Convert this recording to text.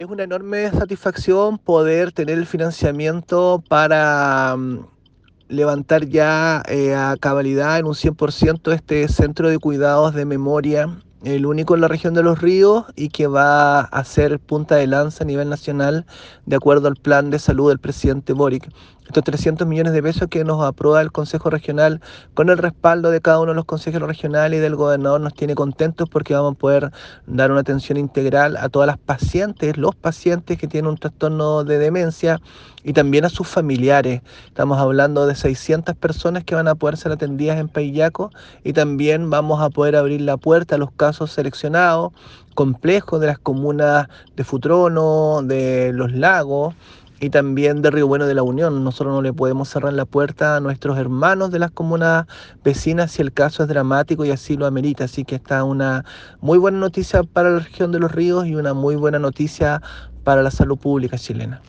Es una enorme satisfacción poder tener el financiamiento para levantar ya a cabalidad en un 100% este centro de cuidados de memoria, el único en la región de Los Ríos y que va a ser punta de lanza a nivel nacional de acuerdo al plan de salud del presidente Boric. Estos 300 millones de pesos que nos aprueba el Consejo Regional con el respaldo de cada uno de los consejos regionales y del gobernador nos tiene contentos porque vamos a poder dar una atención integral a todas las pacientes, los pacientes que tienen un trastorno de demencia y también a sus familiares. Estamos hablando de 600 personas que van a poder ser atendidas en Payaco y también vamos a poder abrir la puerta a los casos seleccionados, complejos de las comunas de Futrono, de Los Lagos y también de Río Bueno de la Unión. Nosotros no le podemos cerrar la puerta a nuestros hermanos de las comunas vecinas si el caso es dramático y así lo amerita. Así que está una muy buena noticia para la región de Los Ríos y una muy buena noticia para la salud pública chilena.